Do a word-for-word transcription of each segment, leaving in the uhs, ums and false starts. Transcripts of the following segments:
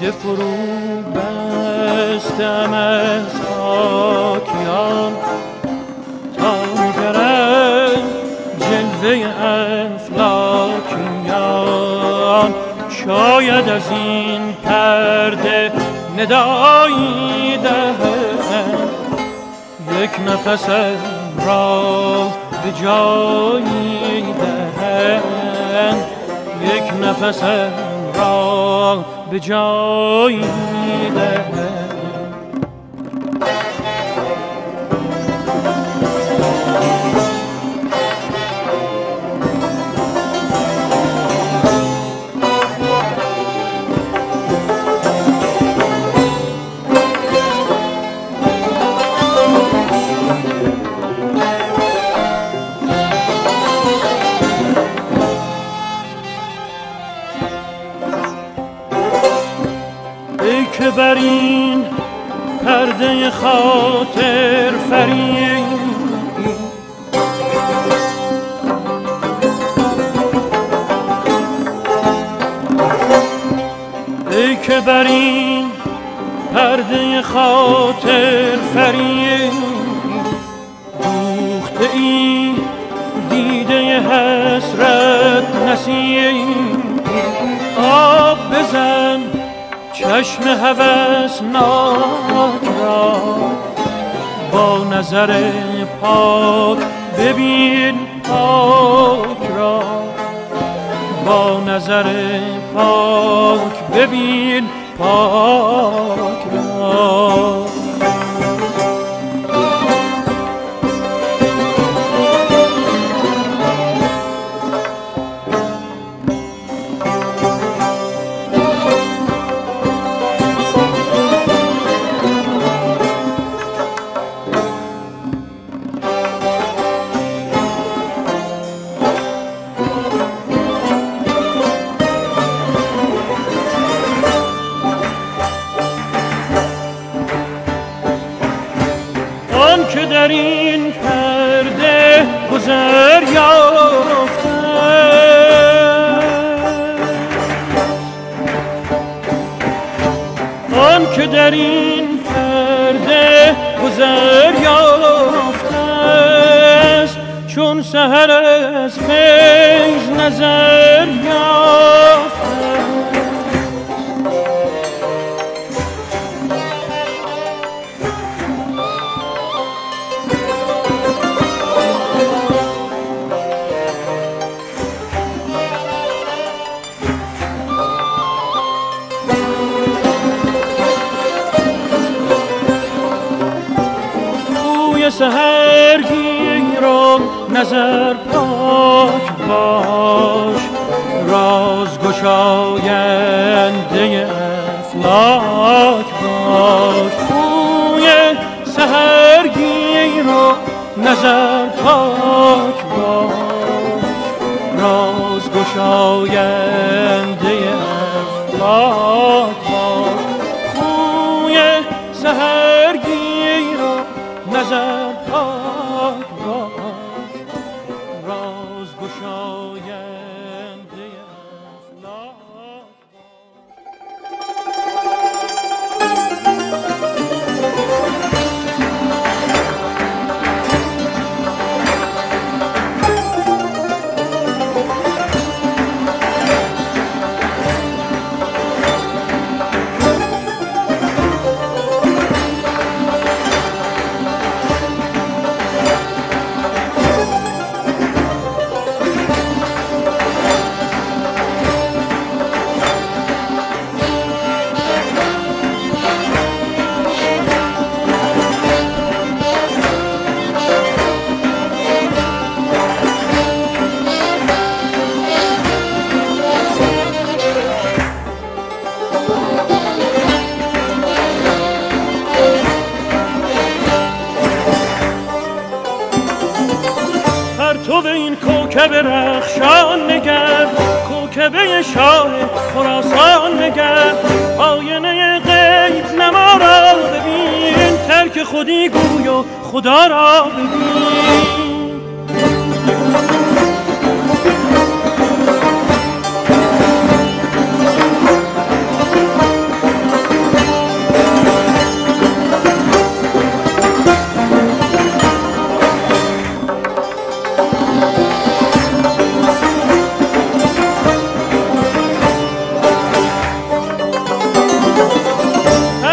دیده فرو بستم از خاکیان تا نگرم جلوه افلاکیان. شاید از این پرده ندایی دهم یک نفسم را به جایی دهم یک نفسم را به جایی دهم. که بر این پرده خاطر فرید ای که بر این پرده خاطر فرید دوخته ای دیده حسرت نسیم. آب بزن چشم هوسناک را با نظر پاک ببین پاک را با نظر پاک ببین پاک را. که در این پرده گذر یافته آن که در این پرده گذر یافته است چون سحر از فیض نظر یافته. سحرگی را نظر پاک باش راز گشاینده افلاک باش. بوی سحرگی را نظر پاک باش راز گشاینده افلاک باش. بوی سحرگی را نظر پاک باش راز گشاینده افلاک. تو این کوکب رخشان نگر کوکبه شاه خراسان نگر آینه غیب نما را ببین ترک خودی گوی و خدا را ببین.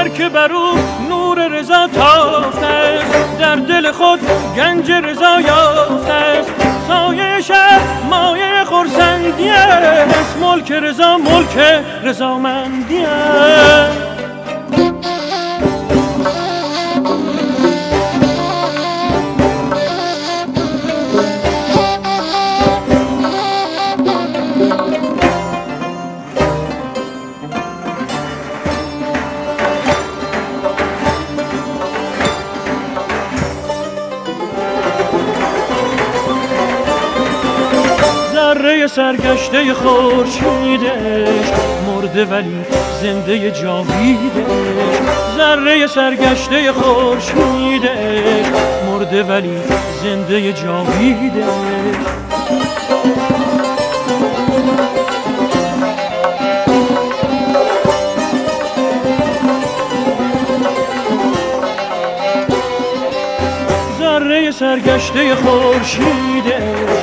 که بر او نور رضا تافته است، در دل خود گنج رضا یافته است. سایه شب مایه خرسندی است، ملک رضا ملک رضامندی است. ذره سرگشته خورشیدش مرده ولی زنده جاویدش. ذره سرگشته خورشیدش مرده ولی زنده جاویدش. ذره سرگشته خورشیدش